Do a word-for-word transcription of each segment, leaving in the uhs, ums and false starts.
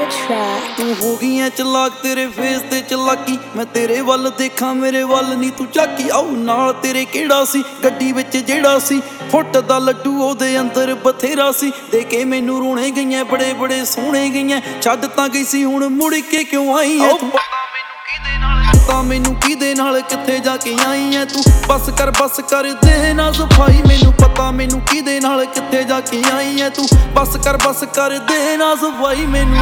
track. ਤੂੰ ਹੋ ਗਈ ਐ ਚਲਾਕ ਤੇਰੇ ਫੇਸ ਤੇ ਚਲਾਕੀ ਮੈਂ ਤੇਰੇ ਵੱਲ ਦੇਖਾਂ ਮੇਰੇ ਵੱਲ ਨੀ ਤੂੰ ਝਾਕੀ ਆਉ ਨਾਲ ਤੇਰੇ ਕਿਹੜਾ ਸੀ ਗੱਡੀ ਵਿੱਚ ਜਿਹੜਾ ਸੀ ਫੁੱਟ ਦਾ ਲੱਡੂ ਉਹਦੇ ਅੰਦਰ ਬਥੇਰਾ ਸੀ ਦੇ ਕੇ ਮੈਨੂੰ ਰੋਣੇ ਗਈਆਂ ਬੜੇ ਬੜੇ ਸੋਹਣੇ ਗਈਆਂ ਛੱਡ ਤਾਂ ਗਈ ਸੀ ਹੁਣ ਮੁੜ ਕੇ ਕਿਉਂ ਆਈ ਐ ਤੂੰ ਤਾਂ ਮੈਨੂੰ ਕਿਹਦੇ ਨਾਲ ਕਿੱਥੇ ਜਾ ਕੇ ਆਈ ਐ ਤੂੰ ਬਸ ਕਰ ਬਸ ਕਰ ਦੇ ਨਾ ਸਫਾਈ ਮੈਨੂੰ ਪਤਾ ਮੈਨੂੰ ਕਿਹਦੇ ਨਾਲ ਕਿੱਥੇ ਜਾ ਕੇ ਆਈ ਐ ਤੂੰ ਬਸ ਕਰ ਬਸ ਕਰ ਦੇ ਨਾ ਸਫਾਈ ਮੈਨੂੰ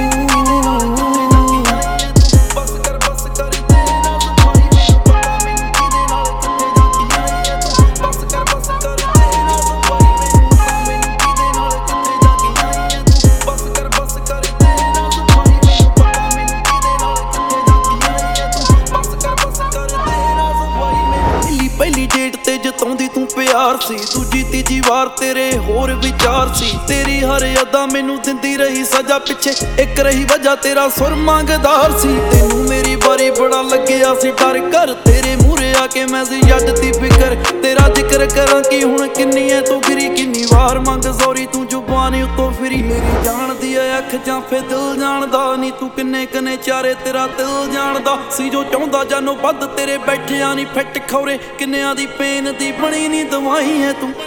ਪਹਿਲੀ ਡੇਟ ਤੇ ਜਤਾਉਂਦੀ ਤੂੰ ਪਿਆਰ ਸੀ ਦੂਜੀ ਤੀਜੀ ਵਾਰ ਤੇਰੇ ਹੋਰ ਵਿਚਾਰ ਸੀ ਤੇਰੀ ਹਰ ਅਦਾ ਮੈਨੂੰ ਦਿੰਦੀ ਰਹੀ ਸਜ਼ਾ ਪਿੱਛੇ ਇੱਕ ਰਹੀ ਵਜ੍ਹਾ ਤੇਰਾ ਸੁਰ ਮੰਗਦਾਰ ਸੀ ਤੈਨੂੰ ਮੇਰੀ ਬਾਰੀ ਬੜਾ ਲੱਗਿਆ ਸੀ ਡਰ ਕਰ ਤੇਰੇ ਮੂਹਰੇ ਆ ਕੇ ਮੈਂ ਸੀ ਜੱਟ ਦੀ ਫਿਕਰ ਤੇਰਾ ਜ਼ਿਕਰ ਕਰਾਂ ਕਿ ਹੁਣ ਕਿੰਨੀ ਐ ਤੂੰ ਗਿਰੀ ਕਿੰਨੀ ਵਾਰ ਮੰਗ ਸੌਰੀ ਤੂੰ ਜ਼ੁਬਾਨ ਉੱਤੋਂ ਫਿਰੀ ਮੇਰੀ ਜਾਣਦੀ ਐ ਅੱਖ ਜਾਂ ਫੇ ਦਿਲ ਜਾਣਦਾ ਨੀ ਤੂੰ ਕਿੰਨੇ ਕਿੰਨੇ ਚਾਰੇ ਤੇਰਾ ਦਿਲ ਜਾਣਦਾ ਸੀ ਜੋ ਚਾਹੁੰਦਾ ਜਾਨੋਂ ਵੱਧ ਤੇਰੇ ਬੈਠਿਆ ਨੀ ਫਿੱਟ ਖੌਰੇ ਕਿੰਨਿਆਂ ਦੀ ਪੇਨ ਦੀ ਬਣੀ ਨੀ ਦਵਾਈ ਐ ਤੂੰ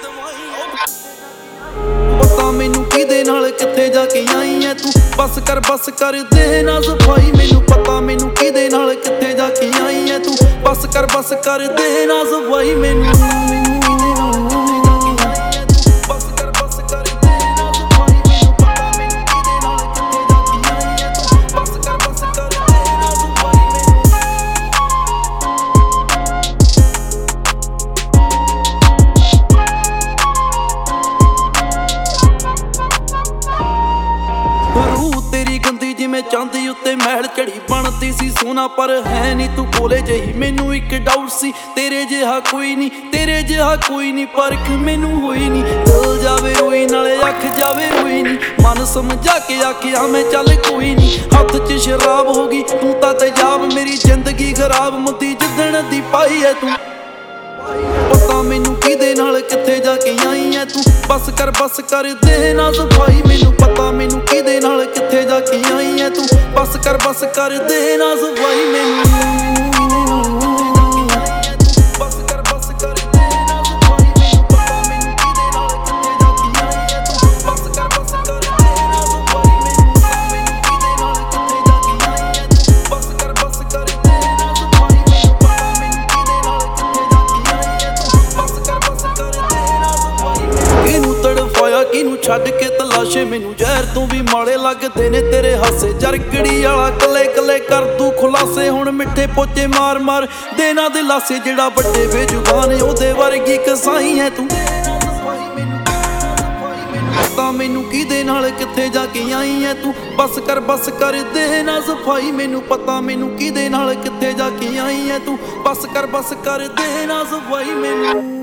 ਪਤਾ ਮੈਨੂੰ ਕਿਹਦੇ ਨਾਲ ਕਿੱਥੇ ਜਾ ਕੇ ਆਈ ਐ ਤੂੰ ਬਸ ਕਰ ਬਸ ਕਰ ਦੇ ਨਾ ਸਫਾਈ ਮੈਨੂੰ ਪਤਾ ਮੈਨੂੰ ਕਿਹਦੇ ਨਾਲ ਕਿੱਥੇ ਜਾ ਕੇ ਆਈ ਐ ਤੂੰ ਬਸ ਕਰ ਬਸ ਕਰ ਦੇ ਨਾ ਸਫਾਈ ਮੈਨੂੰ ਤੇਰੀ ਗੰਦੀ ਜਿਵੇਂ ਚਾਂਦੀ ਉੱਤੇ ਮਹਿਲ ਚੜੀ ਬਣਦੀ ਸੀ ਸੋਨਾ ਪਰ ਹੈ ਨੀ ਤੂੰ ਕੋਲੇ ਜਹੀ ਮੈਨੂੰ ਇੱਕ ਡਾਊਟ ਸੀ ਤੇਰੇ ਜਿਹਾ ਕੋਈ ਨੀ ਤੇਰੇ ਜਿਹਾ ਕੋਈ ਨੀ ਪਰਖ ਮੈਨੂੰ ਹੋਈ ਨੀ ਦਿਲ ਜਾਵੇ ਰੋਈ ਨਾਲੇ ਅੱਖ ਜਾਵੇ ਰੋਈ ਨੀ ਮਨ ਸਮਝਾ ਕੇ ਆਖਿਆ ਮੈਂ ਚੱਲ ਕੋਈ ਨੀ ਹੱਥ 'ਚ ਸ਼ਰਾਬ ਹੋ ਗਈ ਤੂੰ ਤਾਂ ਤੇਜ਼ਾਬ ਮੇਰੀ ਜ਼ਿੰਦਗੀ ਖਰਾਬ ਮੁੱਦੀ ਜਿੱਦਣ ਦੀ ਪਾਈ ਐ ਤੂੰ ਪਤਾ ਮੈਨੂੰ ਕਿਹਦੇ ਨਾਲ ਕਿੱਥੇ ਜਾ ਕੇ ਆਈ ਐ ਤੂੰ ਬਸ ਕਰ ਬਸ ਕਰ ਦੇ ਨਾ ਸਫਾਈ ਮੈਨੂੰ ਪਤਾ ਮੈਨੂੰ ਕਿਹਦੇ ਨਾਲ ਕਿੱਥੇ ਜਾ ਕੇ ਆਈ ਐ ਤੂੰ ਬਸ ਕਰ ਬਸ ਕਰ ਦੇ ਨਾ ਸਫਾਈ ਮੈਨੂੰ ਕਿਨੂੰ ਛੱਡ ਕੇ ਤਲਾਸ਼ੇ ਮੈਨੂੰ ਜ਼ਹਿਰ ਤੋਂ ਵੀ ਮਾੜੇ ਲੱਗਦੇ ਨੇ ਤੇਰੇ ਹਾਸੇ ਜਰਕੜੀ ਵਾਲਾ ਕੱਲੇ ਕੱਲੇ ਕਰ ਤੂੰ ਖੁਲਾਸੇ ਹੁਣ ਮਿੱਠੇ ਪੋਚੇ ਮਾਰ ਮਾਰ ਦੇਣਾ ਦੇ ਲਾਸੇ ਜਿਹੜਾ ਵੱਡੇ ਬੇਜ਼ੁਬਾਨ ਉਹਦੇ ਵਰਗੀ ਕਸਾਈ ਐ ਤੂੰ ਤਾਂ ਮੈਨੂੰ ਕਿਹਦੇ ਨਾਲ ਕਿੱਥੇ ਜਾ ਕੇ ਆਈ ਐ ਤੂੰ ਬਸ ਕਰ ਬਸ ਕਰ ਦੇ ਨਾ ਸਫਾਈ ਮੈਨੂੰ ਪਤਾ ਮੈਨੂੰ ਕਿਹਦੇ ਨਾਲ ਕਿੱਥੇ ਜਾ ਕੇ ਆਈ ਐ ਤੂੰ ਬਸ ਕਰ ਬਸ ਕਰ ਦੇ ਨਾ ਸਫਾਈ ਮੈਨੂੰ